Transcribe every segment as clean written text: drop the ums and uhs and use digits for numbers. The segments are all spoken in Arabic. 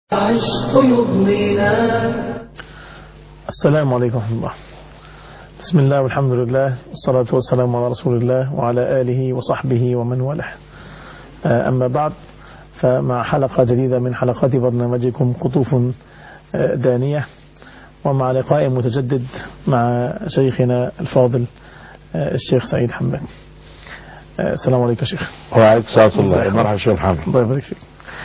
عشق يضنينا. السلام عليكم ورحمة الله. بسم الله والحمد لله والصلاة والسلام على رسول الله وعلى آله وصحبه ومن والاه. أما بعد، فمع حلقة جديدة من حلقات برنامجكم قطوف دانية، ومع لقاء متجدد مع شيخنا الفاضل الشيخ سعيد حماد. السلام عليكم يا شيخ. وعليكم السلام ورحمة الله. مرحبا شيخ محمد. الله يبارك فيك.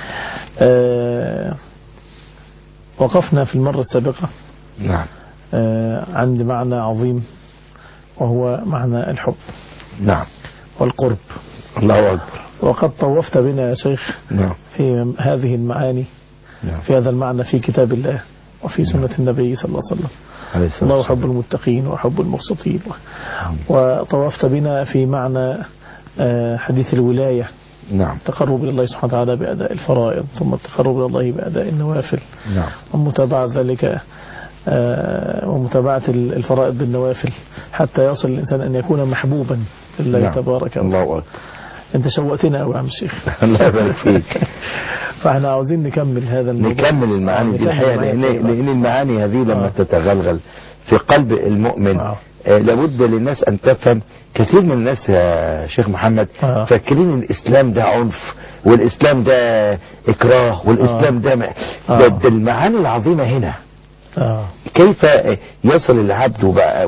وقفنا في المرة السابقة نعم عند معنى عظيم، وهو معنى الحب. نعم. والقرب. الله أكبر. وقد طوفت بنا يا شيخ نعم. في هذه المعاني. نعم. في هذا المعنى في كتاب الله وفي سنة النبي صلى الله عليه وسلم. الله يحب المتقين ويحب المقسطين. وطوفت بنا في معنى حديث الولاية. نعم. التقرب إلى الله سبحانه وتعالى بأداء الفرائض، ثم التقرب إلى الله بأداء النوافل. نعم. ومتابعة ذلك ومتابعة الفرائض بالنوافل حتى يصل الإنسان أن يكون محبوبا لله. نعم. تبارك وتعالى. الله أكبر. أنت شوقتنا أوي يا عم الشيخ. الله يبارك فيك. فاحنا عاوزين نكمل هذا الموضوع. نكمل المعاني دي الحقيقة، لأن المعاني هذه لما تتغلغل في قلب المؤمن لابد للناس أن تفهم. كثير من الناس يا شيخ محمد فاكرين الإسلام ده عنف، والإسلام ده إكراه، والإسلام ده المعاني العظيمة هنا. كيف يصل العبد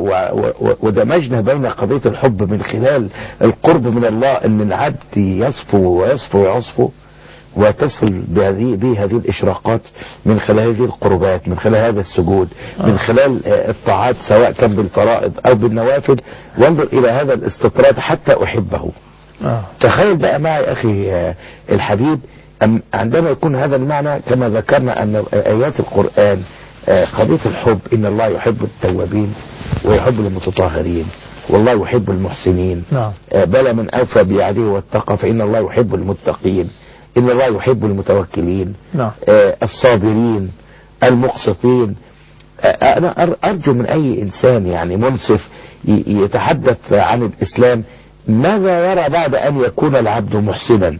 ودمجنا بين قضية الحب من خلال القرب من الله، أن العبد يصفو ويصفو ويصفو، وتصل بهذه الإشراقات من خلال هذه القربات، من خلال هذا السجود، من خلال الطاعات سواء كان بالفرائض أو بالنوافل. وانظر إلى هذا الاستطراد حتى أحبه. تخيل بقى معي أخي الحبيب، عندما يكون هذا المعنى كما ذكرنا أن آيات القرآن قضية الحب، إن الله يحب التوابين ويحب المتطهرين والله يحب المحسنين. بلى من أوفى بعهده واتقى فإن الله يحب المتقين، إن الله يحب المتوكلين. الصابرين المقسطين. أنا أرجو من أي إنسان يعني منصف يتحدث عن الإسلام ماذا يرى بعد أن يكون العبد محسنا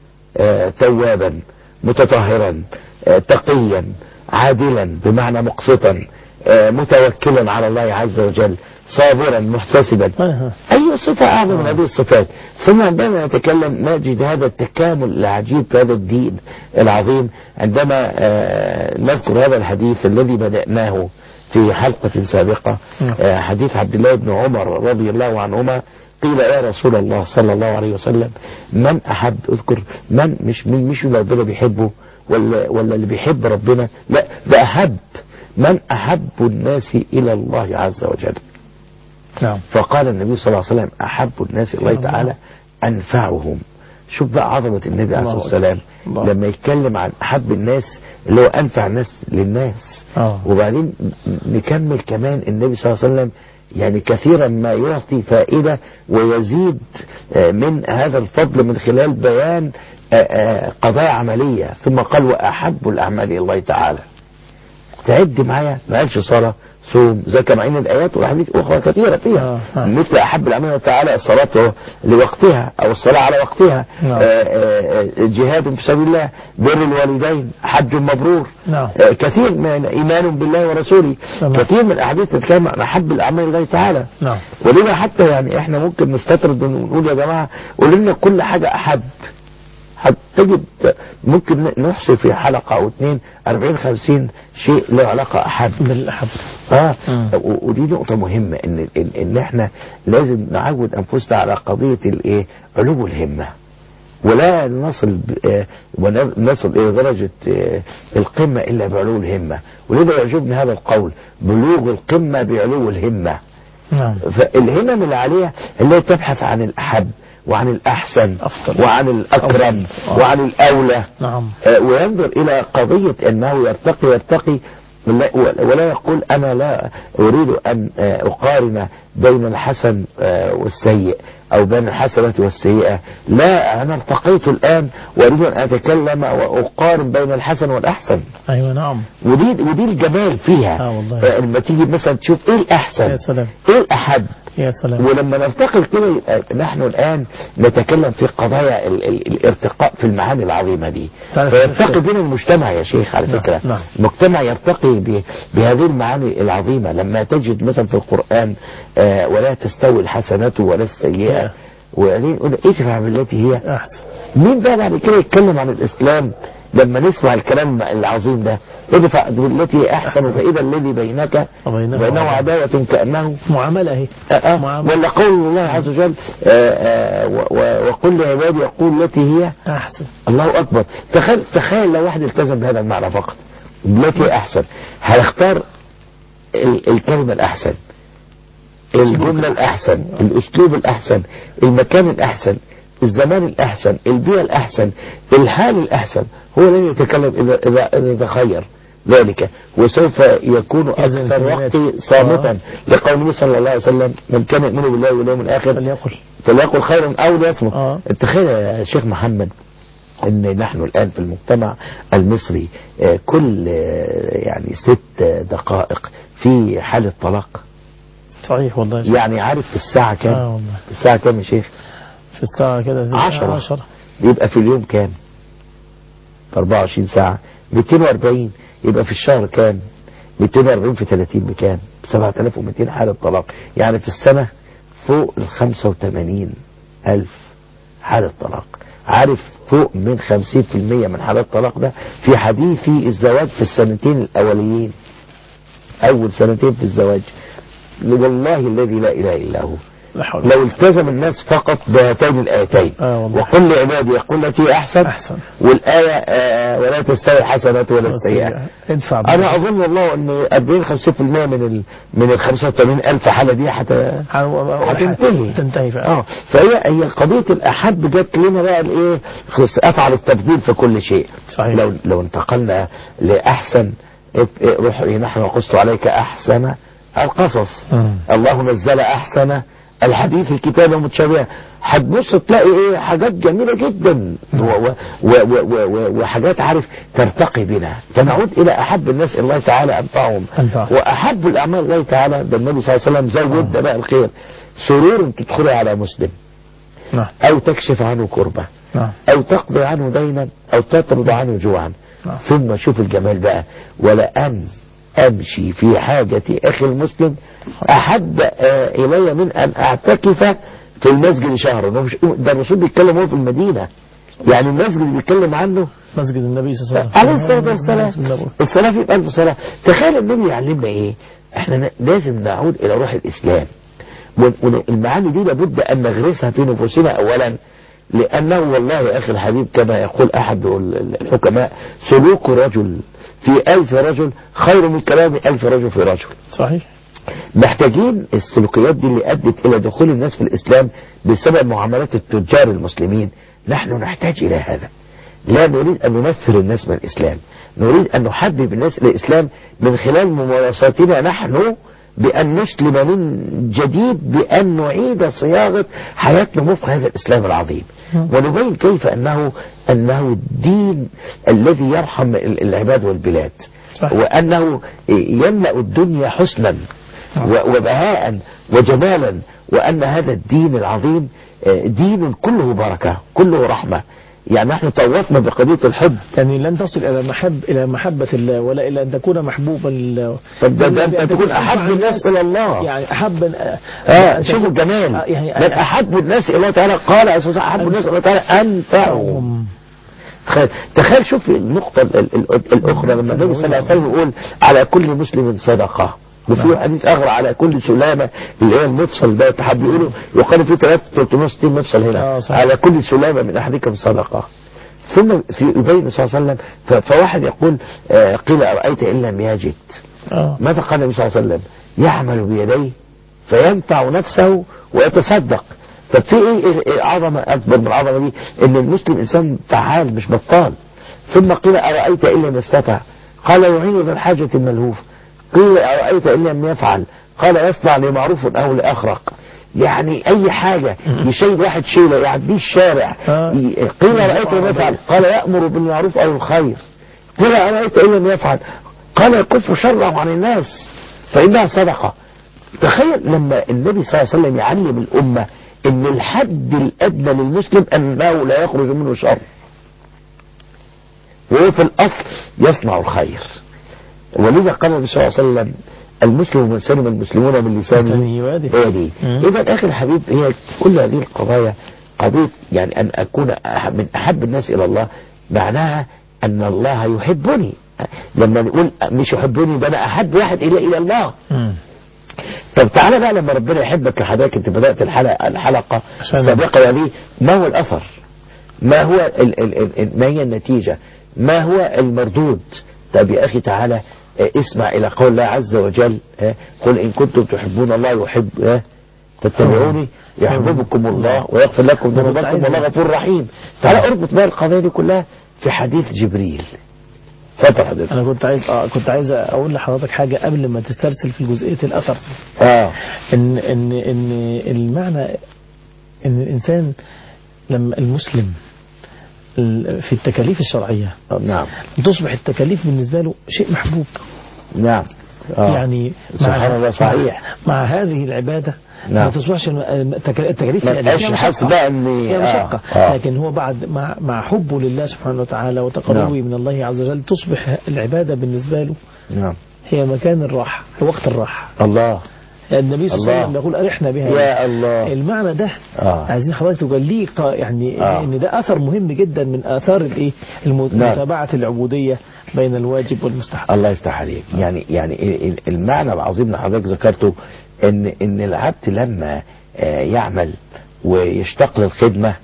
توابا متطهرا تقيا عادلا بمعنى مقسطا متوكلا على الله عز وجل صابرا محتسبا. أي صفة أعظم من هذه الصفات؟ ثم عندما نتكلم نجد هذا التكامل العجيب في هذا الدين العظيم. عندما نذكر هذا الحديث الذي بدأناه في حلقة سابقة، حديث عبد الله بن عمر رضي الله عنهما، قيل يا رسول الله صلى الله عليه وسلم من أحب، اذكر من، مش اللي ربنا بيحبه ولا اللي بيحب ربنا، لا ده أحب، من أحب الناس إلى الله عز وجل. نعم. فقال النبي صلى الله عليه وسلم أحب الناس إلى الله تعالى أنفعهم. شوف بقى عظمة النبي عليه الصلاة والسلام لما يتكلم عن أحب الناس اللي هو أنفع الناس للناس. وبعدين نكمل كمان النبي صلى الله عليه وسلم يعني كثيرا ما يعطي فائدة ويزيد من هذا الفضل من خلال بيان قضايا عملية. ثم قال وأحب الأعمال إلى الله تعالى. تعد معايا، ما قالش صلاة صوم زكاة، مع ان الايات والاحاديث اخرى كثيره فيها مثل احب الاعمال تعالى الصلاه لوقتها او الصلاه على وقتها، جهاد في سبيل الله، بر الوالدين، حج مبرور، كثير من ايمان بالله ورسوله، كثير من الاحاديث تتكلم عن احب الاعمال لله تعالى. ولذا حتى يعني احنا ممكن نستطرد ونقول يا جماعه قولوا لنا كل حاجه احب. تجد ممكن نحصي في حلقة أو 2 40-50 شيء له علاقة أحب بالأحب. ودي نقطة مهمة إن إحنا لازم نعود أنفسنا على قضية الإيه، علو الهمة، ولا نصل إلى درجة القمة إلا بعلو الهمة. ولذا يعجبني هذا القول بلوغ القمة بعلو الهمة. فالهمم اللي عليها اللي تبحث عن الأحب وعن الأحسن أفضل وعن الأكرم وعن الأولى. وينظر إلى قضية أنه يرتقي ولا يقول أنا لا أريد أن أقارن بين الحسن والسيء أو بين الحسنة والسيئة. لا، أنا ارتقيت الآن وأريد أن أتكلم وأقارن بين الحسن والأحسن. أيوة نعم. ودي الجمال فيها. لما تيجي مثلا تشوف إيه الأحسن، إيه الأحب، يا سلام. ولما نرتقي كده نحن الآن نتكلم في قضايا الارتقاء في المعاني العظيمة دي، فيرتقي بين المجتمع يا شيخ على فكرة. نعم. المجتمع يرتقي بهذه المعاني العظيمة. لما تجد مثلا في القرآن ولا تستوي الحسنة ولا السيئة، وبعدين يقول ادفع بالتي هي أحسن. مين بقى بعد كده يتكلم عن الإسلام لما نسمع الكلام العظيم ده؟ ادفع بالتي هي أحسن فإذا الذي بينك وبينه عداوة كأنه معاملة هي ولا قول الله عز وجل وقل لعبادي يقول التي هي أحسن. الله أكبر. تخيل لو واحد التزم بهذا المعنى فقط، التي أحسن، هيختار الكلمة الأحسن، الجملة الأحسن، الأسلوب الأحسن، المكان الأحسن، الزمان الأحسن، البيئة الأحسن، الحال الأحسن. هو لن يتكلم إذا تخير ذلك، وسوف يكون أكثر وقت صامتا لقول النبي صلى الله عليه وسلم من كان يؤمن بالله واليوم الآخر فليقل خيرا أو ليصمت. تخيل يا شيخ محمد ان نحن الآن في المجتمع المصري كل يعني 6 دقائق في حالة طلاق. صحيح والله. يعني عارف في الساعة كام؟ في الساعة كام يا شيخ؟ في الساعة كده 10. يبقى في اليوم كام؟ في 24 ساعة 240. يبقى في الشهر كام؟ 240 في 30 بكام؟ 7200 حالة طلاق. يعني في السنة فوق 85,000 حالة طلاق. عارف فوق من 50% من حالات الطلاق ده في حديث الزواج في السنتين الأوليين، أول سنتين في الزواج. والله الذي لا إله إلا هو لو التزم الناس فقط بهاتين الآيتين وقل لعبادي يقول التي أحسن والآية ولا تستوي الحسنات ولا السيئة، أنا أظن والله أن 40-50% من 85,000 حالة دي هتنتهي. فهي قضية الأحب جت لنا بقى الإيه، أفعل التفضيل في كل شيء. صحيح. لو انتقلنا لأحسن، روح نحن نقص عليك أحسن القصص. الله نزل أحسن الحديث الكتابة متشابهة. هتبص تلاقي ايه حاجات جميلة جدا وحاجات عارف ترتقي بنا، فنعود الى احب الناس الى الله تعالى انفعهم واحب الاعمال الله تعالى. ده النبي صلى الله عليه وسلم زود بقى الخير، سرور تدخل على مسلم او تكشف عنه كربة او تقضي عنه دينا او تطرد عنه جوعا. ثم شوف الجمال بقى، ولأن أمشي في حاجة أخي المسلم أحب إلي من أن أعتكف في المسجد شهرا. ده الرسول بيتكلم هو في المدينة، يعني المسجد اللي بيتكلم عنه مسجد النبي صلى الله عليه الصلاة والسلام. الصلاة في بألف صلاة. تخيل النبي يعلمنا إيه؟ إحنا لازم نعود إلى روح الإسلام، والمعاني دي لابد أن نغرسها في نفوسنا أولا، لأنه والله يا أخي الحبيب كما يقول أحد الحكماء سلوك رجل في 1000 رجل خير من كلام 1000 رجل في رجل. صحيح. محتاجين السلوكيات دي اللي أدت إلى دخول الناس في الإسلام بسبب معاملات التجار المسلمين. نحن نحتاج إلى هذا. لا نريد أن ننفر الناس من الإسلام، نريد أن نحبب الناس إلى الإسلام من خلال ممارساتنا نحن، بأن نسلم من جديد، بأن نعيد صياغة حياتنا وفق هذا الإسلام العظيم، ونبين كيف أنه الدين الذي يرحم العباد والبلاد، وأنه يملأ الدنيا حسنا وبهاء وجمالا، وأن هذا الدين العظيم دين كله بركة كله رحمة. يعني نحن طوفنا بقضية الحب، يعني لن تصل إلى محبة الله ولا إلى أن تكون محبوبا لله، ده أنت تكون أحب الناس إلى الله. يعني أحب شوفوا الجمال، من أحب الناس إلى الله تعالى قال أساسا أحب الناس إلى الله تعالى أنفعهم. تخيل شوف النقطة الأخرى لما النبي صلى الله عليه وسلم يقول على كل مسلم صدقة، وفي حديث آخر على كل سلامة اللي هي المفصل ده تحب يقولوا يقال في 360 مفصل هنا على كل سلامة من أحدكم صدقة. ثم في يبين صلى الله عليه وسلم فواحد يقول قيل أرأيت إن لم يجد، ماذا قال النبي صلى الله عليه وسلم؟ يعمل بيديه فينفع نفسه ويتصدق. طب في ايه عظمة أكبر من العظمة دي؟ إن المسلم إنسان فعال مش بطال. ثم قيل أرأيت إن لم يستطع، قال يعين ذا الحاجة الملهوف. قيل أرأيت إن لم يفعل، قال يصنع لمعروف أو لأخرق. يعني أي حاجة يشيل واحد شيلة يعديه الشارع. قيل أرأيت إن لم يفعل، قال يأمر بالمعروف أو الخير. قيل أرأيت إن لم يفعل، قال يكف شره عن الناس فإنها صدقة. تخيل لما النبي صلى الله عليه وسلم يعلم الأمة ان الحد الأدنى للمسلم أنه لا يخرج منه شر، وهو في الأصل يصنع الخير. ولذا قال النبي صلى الله عليه وسلم المسلم من سلم المسلمون من لسانه ويده. إذا أخي الحبيب، هي كل هذه القضايا قضية يعني أن أكون من أحب الناس إلى الله، معناها أن الله يحبني. لما نقول مش يحبني ده أنا أحب واحد إلى الله. طب تعالى بقى لما ربنا يحبك لحضرتك، أنت بدأت الحلقة السابقة هذه، ما هو الأثر؟ ما هو ما هي النتيجة؟ ما هو المردود؟ طب يا أخي تعالى اسمع إلى قول الله عز وجل، قل إن كنتم تحبون الله يحب تتبعوني يحببكم الله ويغفر لكم ذنوبكم والله غفور رحيم. تعالى اربط بقى القضايا دي كلها في حديث جبريل. اتفضل حضرتك. انا كنت عايز اقول لحضرتك حاجه قبل ما تسترسل في جزئيه الاثر. ان المعنى ان الانسان لما المسلم في التكاليف الشرعيه، نعم، تصبح التكاليف بالنسبه له شيء محبوب. نعم. يعني سبحان الله، صحيح. مع هذه العباده نعم. ما تصبحش التكاليف فيها مشقة بقى مشقة. لكن هو بعد مع حبه لله سبحانه وتعالى وتقربه من الله عز وجل، تصبح العبادة بالنسبة له نعم هي مكان الراحة، وقت الراحة. الله. النبي صلى الله عليه وسلم يقول أرحنا بها. يا الله. المعنى ده عايزين حضرتك تقول يعني ان ده اثر مهم جدا من اثار متابعة العبودية بين الواجب والمستحب. الله يفتح عليك. يعني المعنى العظيم اللي حضرتك ذكرته ان العبد لما يعمل ويشتاق للخدمة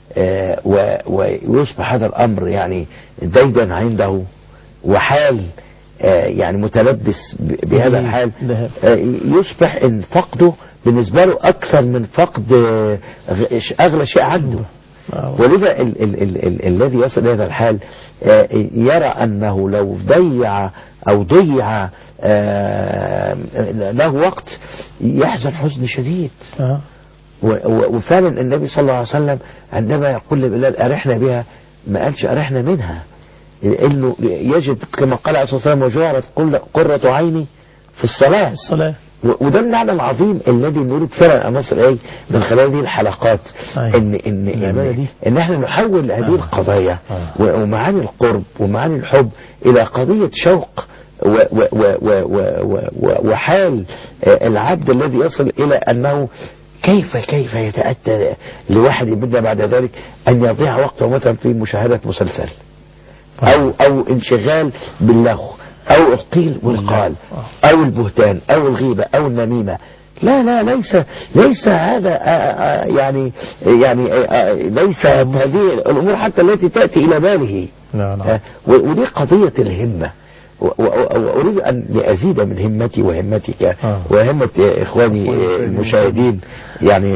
ويصبح هذا الامر يعني ديدا عنده وحال يعني متلبس بهذا الحال، يصبح ان فقده بالنسبة له اكثر من فقد اغلى شيء عنده. ولذا الذي يصل الى هذا الحال يرى انه لو ضيع له وقت يحزن حزن شديد. وفعلا النبي صلى الله عليه وسلم عندما يقول لبلال أرحنا بها، ما قالش أرحنا منها، انه يجد كما قال عليه الصلاة والسلام وجعلت قرة عيني في الصلاة. وده المعنى العظيم الذي نريد فعلا ان نصل اليه من خلال هذه الحلقات. ان احنا نحول هذه القضايا ومعاني القرب ومعاني الحب الى قضية شوق وحال العبد الذي يصل الى انه كيف يتأتى لواحد منا بعد ذلك ان يضيع وقته مثلا في مشاهدة مسلسل او انشغال باللغو او القيل والقال او البهتان او الغيبة او النميمة. لا ليس هذا يعني ليس هذه الامور حتى التي تأتي الى باله. ودي قضية الهمة. وأريد أن أزيد من همتي وهمتك وهمة إخواني المشاهدين يعني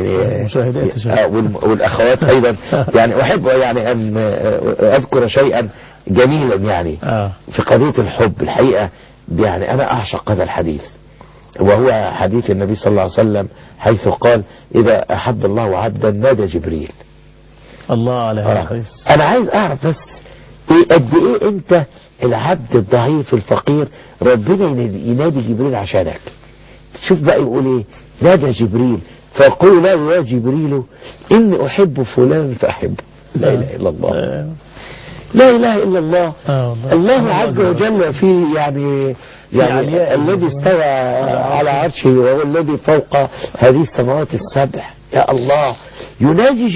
والأخوات أيضا. يعني أحب يعني أن أذكر شيئا جميلا يعني في قضية الحب. الحقيقة يعني أنا أعشق هذا الحديث، وهو حديث النبي صلى الله عليه وسلم حيث قال إذا أحب الله عبدا نادى جبريل. الله على هذا الحديث. أنا عايز أعرف بس قد إيه أنت العبد الضعيف الفقير ربنا ينادي جبريل عشانك. شوف بقى يقول ايه، نادى جبريل فيقول له يا جبريل اني احب فلان فاحبه. لا اله الا الله. لا اله الا الله. الله عز وجل في يعني الذي استوى على عرشه وهو الذي فوق هذه السماوات السبع. يا الله، ينادي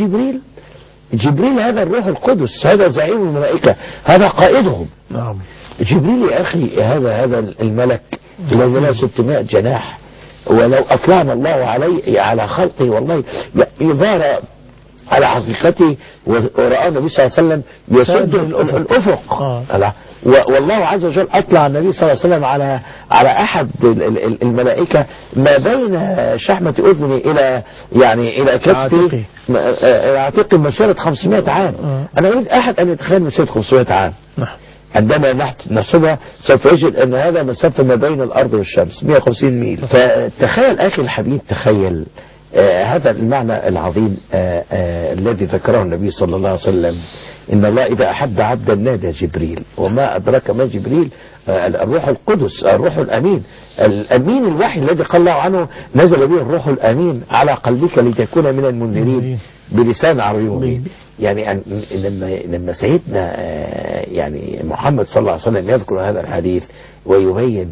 جبريل هذا الروح القدس، هذا زعيم الملائكة، هذا قائدهم. جبريل يا أخي هذا الملك الذي له 600 جناح، ولو أطلعنا الله عليه على خلقه والله يظهر على حقيقته. ورأى النبي صلى الله عليه وسلم يسد الأفق. والله عز وجل أطلع النبي صلى الله عليه وسلم على أحد الملائكة ما بين شحمة أذني إلى كتفي عاتق مسيرة 500 عام. أنا أريد أحد أن يتخيل مسيرة 500 عام. عندما نحسبها سوف يجد أن هذا مسافة ما بين الأرض والشمس 150 ميل. فتخيل أخي الحبيب، تخيل هذا المعنى العظيم الذي ذكره النبي صلى الله عليه وسلم، إن الله إذا أحب عبدا نادى جبريل. وما أدرك ما جبريل؟ الروح القدس، الروح الأمين، الأمين الوحي الذي قال الله عنه نزل به الروح الأمين على قلبك لتكون من المنذرين بلسان عربي مبين. يعني لما سيدنا يعني محمد صلى الله عليه وسلم يذكر هذا الحديث ويبين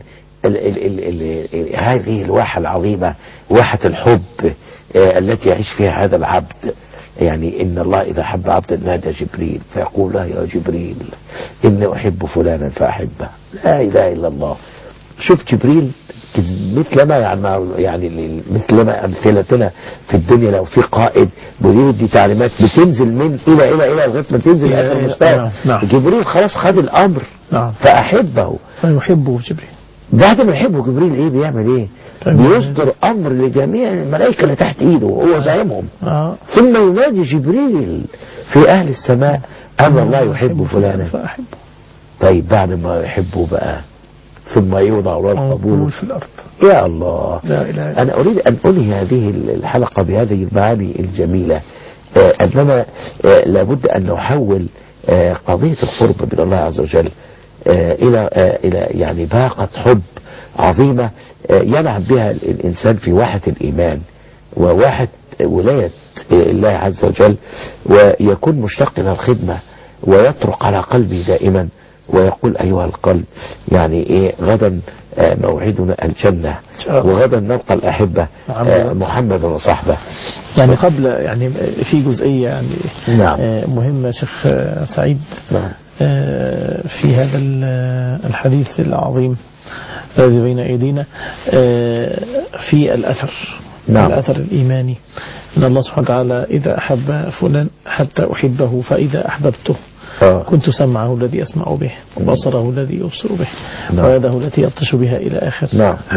هذه الواحة العظيمة، واحة الحب التي يعيش فيها هذا العبد. يعني إن الله إذا حب عبدا نادى جبريل فيقول له يا جبريل إني أحب فلانا فأحبه. لا إله إلا الله. شوف جبريل مثلما أمثلتنا في الدنيا، لو في قائد مدير يدي تعليمات بتنزل من إلى لغاية ما تنزل آخر المستوى. جبريل خلاص خد الأمر فأحبه فيحبه جبريل. بعد ما يحبه جبريل إيه بيعمل إيه؟ بيصدر أمر لجميع الملائكة اللي تحت إيده وهو زعيمهم. ثم ينادي جبريل في أهل السماء أن الله يحب فلانا فأحبه. طيب بعد ما يحبه بقى ثم يوضع له القبول في الأرض. يا الله. أنا أريد أن أنهي هذه الحلقة بهذه المعاني الجميلة، أننا لابد أن نحول قضية القرب من الله عز وجل إلى يعني باقة حب عظيمة ينعم بها الإنسان في واحة الإيمان وواحة ولاية الله عز وجل، ويكون مشتاق إلى الخدمة ويطرق على قلبي دائما ويقول أيها القلب يعني إيه غدا موعدنا الجنة وغدا نلقى الأحبة محمد وصحبه. يعني قبل يعني في جزئية يعني مهمة شيخ سعيد في هذا الحديث العظيم الذي بين أيدينا في الأثر الأثر الإيماني إن الله سبحانه وتعالى إذا أحب فلان حتى أحبه فإذا أحببته كنت سمعه الذي أسمع به وبصره الذي يبصر به ويده التي يبطش بها إلى آخر.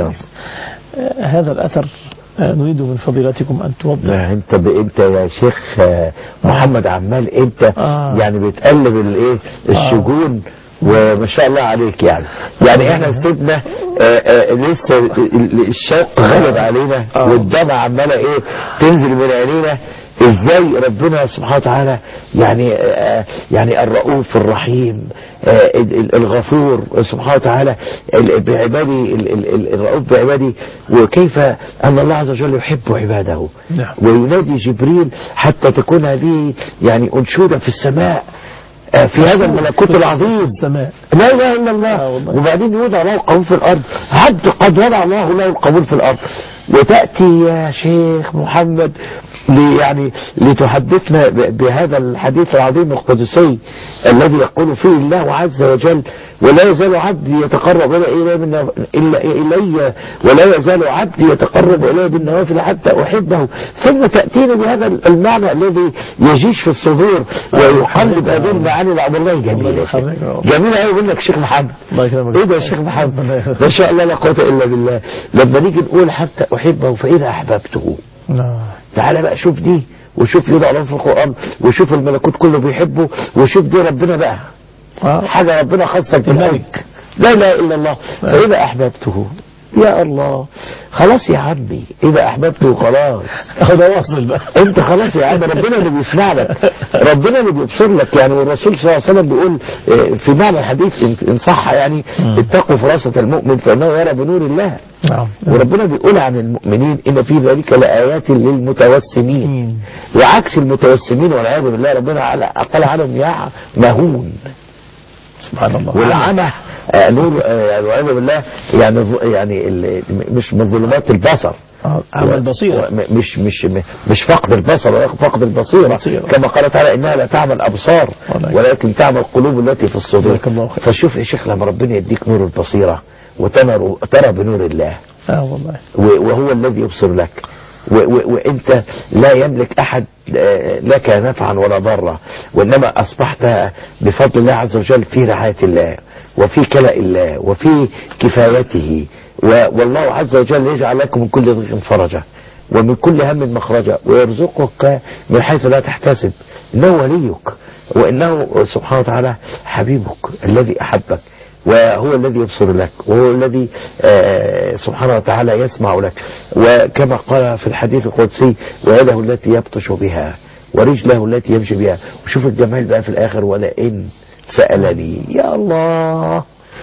هذا الأثر نريد من فضيلتكم أن توضح. انت يا شيخ محمد عمال انت يعني بتقلب الشجون وما شاء الله عليك. يعني احنا سيبنا لسه الشوق غلب علينا والدمع عماله تنزل من عينينا. ازاي ربنا سبحانه وتعالى يعني الرؤوف الرحيم الغفور سبحانه وتعالى بعبادي الرؤوف بعبادي، وكيف ان الله عز وجل يحب عباده وينادي جبريل حتى تكون هذه يعني انشوده في السماء في هذا الملكوت العظيم. لا اله الا الله. وبعدين يوضع له القبول في الارض. عبد قد وضع الله له القبول في الارض، وتأتي يا شيخ محمد يعني لتحدثنا بهذا الحديث العظيم القدسي الذي يقول فيه الله عز وجل ولا يزال عبدي يتقرب إلي ولا يزال عبدي يتقرب إلي بالنوافل حتى أحبه. ثم تأتينا بهذا المعنى الذي يجيش في الصدور ويحمد هذه المعاني لعبد الله. جميلة جميلة أيوة منك شيخ محمد. إيه ده يا شيخ محمد ما شاء الله لا قوة إلا بالله. لما نيجي نقول حتى أحبه فإذا أحببته تعالى بقى شوف دي وشوف يضع له في القرآن وشوف الملكوت كله بيحبه وشوف دي ربنا بقى حاجة ربنا خاصك بالملك لا اله الا الله. فإذا أحببته يا الله خلاص يا عمي إذا أحببته خلاص هذا واصل بقى انت خلاص يا عم. ربنا اللي بيسمع لك ربنا اللي بيبصر لك. يعني والرسول صلى الله عليه وسلم بيقول في معنى الحديث إن صح يعني اتقوا فراسة المؤمن فإنه يرى بنور الله. وربنا بيقول عن المؤمنين إن في ذلك لآيات للمتوسمين وعكس المتوسمين والعياذ بالله ربنا قال عنهم يا مهون سبحان الله. والعمى نور والعياذ بالله يعني مش من ظلمات البصر عمى البصيرة مش فقد البصر ولكن فقد البصيرة كما قال تعالى إنها لا تعمى الأبصار ولكن تعمى القلوب التي في الصدور. فشوف يا شيخ لما ربنا يديك نور البصيرة وترى بنور الله والله وهو الذي يبصر لك وانت لا يملك احد لك نفعا ولا ضرا وانما اصبحت بفضل الله عز وجل في رعاية الله وفي كلاء الله وفي كفايته والله عز وجل يجعل لكم من كل ضيق فرجا ومن كل هم مخرجا ويرزقك من حيث لا تحتسب. انه وليك وانه سبحانه وتعالى حبيبك الذي احبك وهو الذي يبصر لك وهو الذي سبحانه وتعالى يسمع لك. وكما قال في الحديث القدسي ويده التي يبطش بها ورجله التي يمشي بها. وشوف الجمال بقى في الآخر ولئن سألني يا الله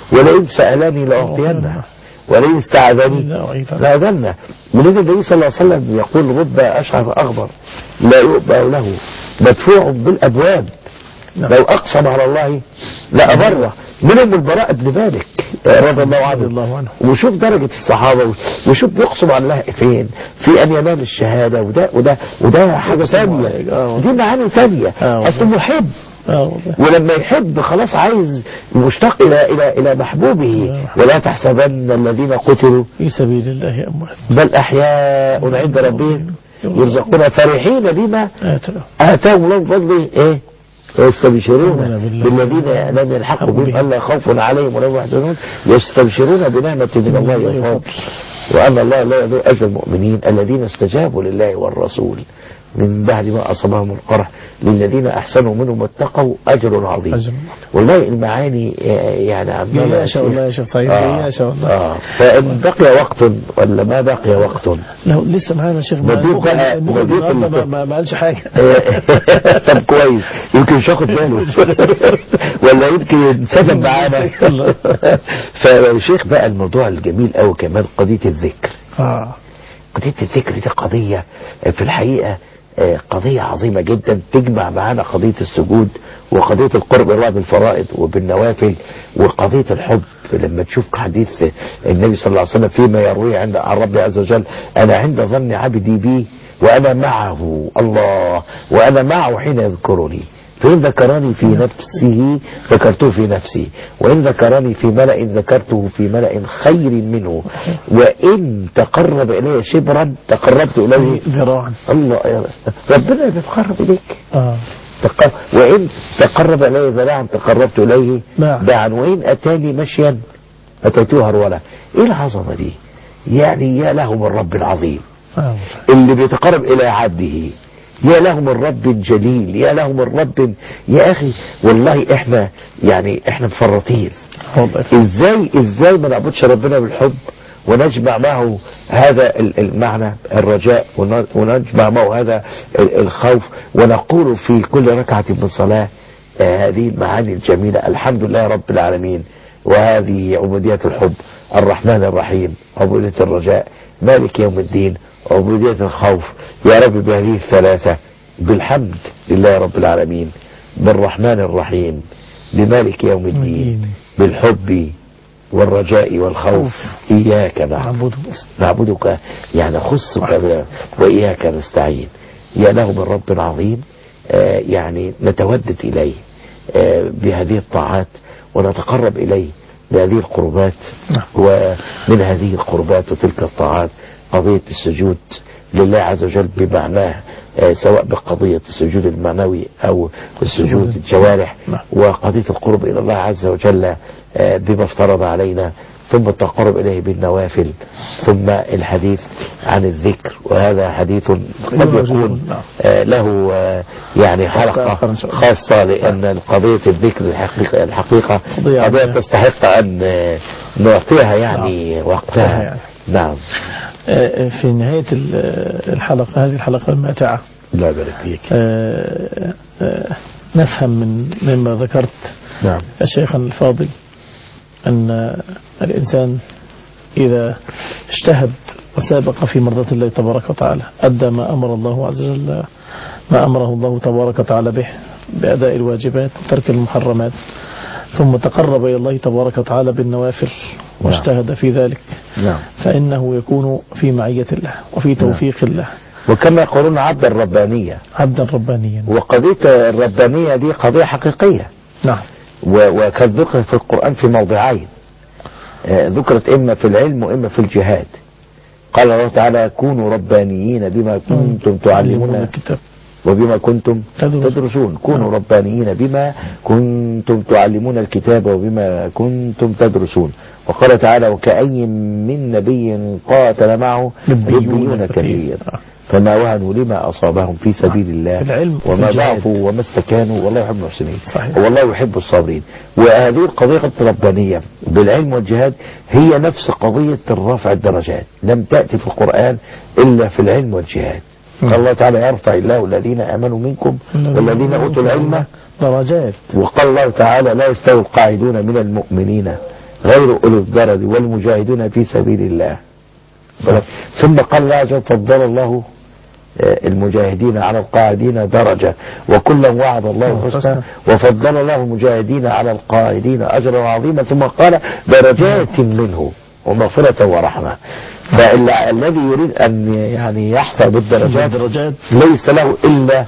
ولئن سألني لأعطينه ولئن استعاذني لأذنه. ولذا النبي صلى الله عليه وسلم يقول رب أشعث أغبر لا يؤبأ له مدفوع بالأبواب لو أقسم على الله لأبره. منهم البراء بن مالك رضي الله عنه. وشوف درجة الصحابة وشوف بيقسم على الله فين في أن ينال الشهادة. وده حاجة ثانية دي معاني ثانية. أصله محب ولما يحب خلاص عايز مشتاق إلى محبوبه. ولا تحسبن الذين قتلوا في سبيل الله أموات بل أحياء عند ربهم يرزقون فرحين بما آتاهم الله من فضله إيه يستبشرون بالذين لم يلحقوا بهم ألا خوف عليهم ولا هم يحزنون يستبشرون بنعمة من الله وفضل وأن الله لا يضيع أجر المؤمنين الذين استجابوا لله والرسول من بعد ما أصابهم القرح للذين أحسنوا منهم واتقوا أجر عظيم. والله المعاني يعني عمالة ما شاء الله يا شيخ سعيد ما شاء الله. فإن بقي وقت ولا ما بقي وقت؟ لا لسه معانا شيخ ما قالش حاجة. طب كويس يمكن مش واخد باله ولا يمكن ينسجم معانا. فالشيخ بقى الموضوع الجميل أوي كمان قضية الذكر. قضية الذكر دي قضية في الحقيقة قضية عظيمة جدا تجمع معانا قضية السجود وقضية القرب الله بالفرائض وبالنوافل وقضية الحب. لما تشوف حديث النبي صلى الله عليه وسلم فيما يرويه عن ربي عز وجل أنا عند ظن عبدي بي وأنا معه الله وأنا معه حين يذكرني فإن ذكرني في نفسه ذكرته في نفسي وإن ذكرني في ملأ ذكرته في ملأ خير منه وإن تقرب إلي شبرا تقربت إليه ذراعا. الله ربنا بيتقرب إليك وإن تقرب إلي ذراعا تقربت إليه باعا وإن أتاني مشيا أتيته هرولا. إيه العظمة دي يعني؟ يا له من رب عظيم اللي بيتقرب إلى عبده يا له من رب جليل يا له من رب. يا أخي والله إحنا مفرطين. إزاي ما نعبدش ربنا بالحب ونجمع معه هذا المعنى الرجاء ونجمع معه هذا الخوف ونقول في كل ركعة من صلاة هذه المعاني الجميلة الحمد لله رب العالمين وهذه عبودية الحب الرحمن الرحيم عبودية الرجاء مالك يوم الدين عبودية الخوف. يا رب بهذه الثلاثة بالحمد لله رب العالمين بالرحمن الرحيم بمالك يوم الدين بالحب والرجاء والخوف إياك نعبدك يعني خصك وإياك نستعين. يا له من رب عظيم يعني نتودد إليه بهذه الطاعات ونتقرب إليه بهذه القربات. ومن هذه القربات وتلك الطاعات قضية السجود لله عز وجل بمعناه سواء بقضية السجود المعنوي أو السجود الجوارح وقضية القرب إلى الله عز وجل بما افترض علينا ثم التقرب إليه بالنوافل ثم الحديث عن الذكر. وهذا حديث قد يكون له يعني حلقة خاصة لأن قضية الذكر الحقيقة قضية تستحق أن نعطيها يعني وقتها. نعم. في نهاية الحلقة هذه الحلقة الماتعة لا بارك فيك نفهم مما ذكرت نعم الشيخ الفاضل أن الإنسان إذا اجتهد وسابق في مرضاة الله تبارك وتعالى أدى ما أمر الله عز وجل ما أمره الله تبارك وتعالى به بأداء الواجبات وترك المحرمات ثم تقرب إلى الله تبارك وتعالى بالنوافل واجتهد في ذلك فإنه يكون في معية الله وفي توفيق الله وكما يقولون عبدا ربانيا وقضية الربانية دي قضية حقيقية. نعم. وقد ذكرت في القرآن في موضعين ذكرت إما في العلم وإما في الجهاد. قال الله تعالى كونوا ربانيين بما كنتم تعلمون الكتاب وبما كنتم تدرسون. كونوا ربانيين بما كنتم تعلمون الكتاب وبما كنتم تدرسون. وقال تعالى وكأي من نبي قاتل معه ربيون كثير فما وهنوا لما أصابهم في سبيل الله وما ضعفوا وما استكانوا والله يحب المحسنين والله يحب الصابرين. وهذه القضية الربانية بالعلم والجهاد هي نفس قضية الرفع الدرجات لم تأتي في القرآن إلا في العلم والجهاد. قال الله تعالى يرفع الله الذين آمنوا منكم والذين أوتوا العلم درجات. وقال الله تعالى لا يستوي القاعدون من المؤمنين غير أولي الضرر والمجاهدون في سبيل الله. ثم قال الله عز وجل فضل الله المجاهدين على القاعدين درجة وكلا وعد الله الحسنى وفضل الله المجاهدين على القاعدين أجرا عظيما ثم قال درجات منه ومغفرة ورحمة. فالذي يريد أن يعني يحظى بالدرجات ليس له إلا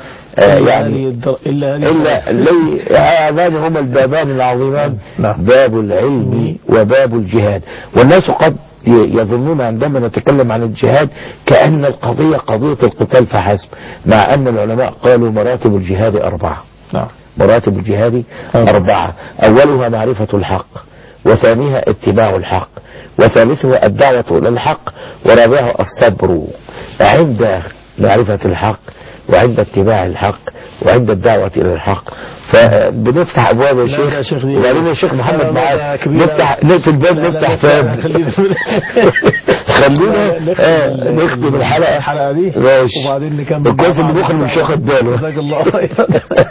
هذان هما البابان العظيمان باب العلم وباب الجهاد. والناس قد يظنون عندما نتكلم عن الجهاد كأن القضية قضية القتال فحسب، مع أن العلماء قالوا مراتب الجهاد 4. مراتب الجهاد 4. أولها معرفة الحق، وثانيها اتباع الحق، وثالثها الدعوة إلى الحق، ورابعها الصبر عند معرفة الحق وعند اتباع الحق وعند الدعوة إلى الحق. فبنفتح أبواب يا شيخ وبعدين يا شيخ محمد معاك نفتح نقفل الباب نفتح باب خلينا نختم الحلقة دي وبعدين نكمل. كويس ان المخرج مش واخد باله. جزاك الله خير.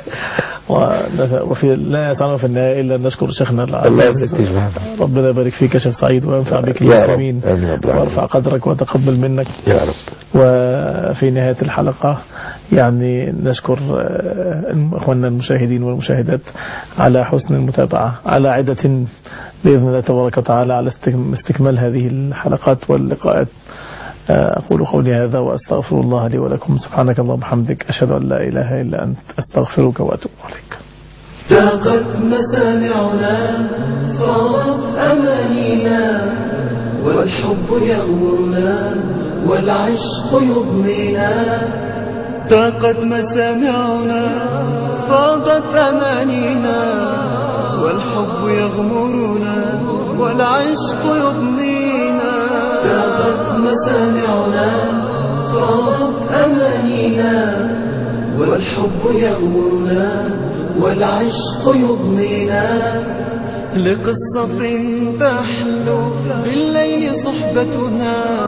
وفي لا يسعنا في النهاية إلا أن نشكر شيخنا العزيز. ربنا يبارك فيك يا شيخ سعيد وينفع بك المسلمين وارفع قدرك وتقبل منك يا رب. وفي نهاية الحلقة يعني نشكر أخواننا المشاهدين والمشاهدات على حسن المتابعة على عدة بإذن الله تبارك وتعالى على استكمال هذه الحلقات واللقاءات. أقول قولي هذا وأستغفر الله لي ولكم. سبحانك اللهم وبحمدك أشهد أن لا إله إلا أنت أستغفرك وأتوب إليك. ضاقت مسامعنا فاضت أمانينا والحب يغمرنا والعشق يضنينا. ضاقت مسامعنا فاضت أمانينا والحب يغمرنا والعشق يضنينا. ضاقت مسامعنا فاضت أمانينا والحب يغمرنا والعشق يضنينا. لقصة تحلو بالليل صحبتنا.